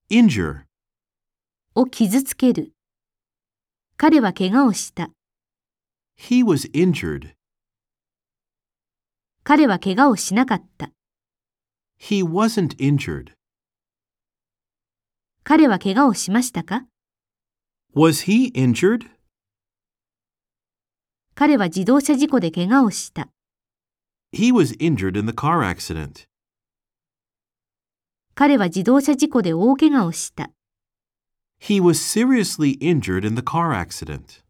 Injure. を傷つける。彼は怪我をした。 He was injured. 彼は怪我をしなかった。 He wasn't injured. 彼は怪我をしましたか？ Was he injured? 彼は自動車事故で怪我をした。 He was injured in the car accident. 彼は自動車事故で大怪我をした。 He was seriously injured in the car accident.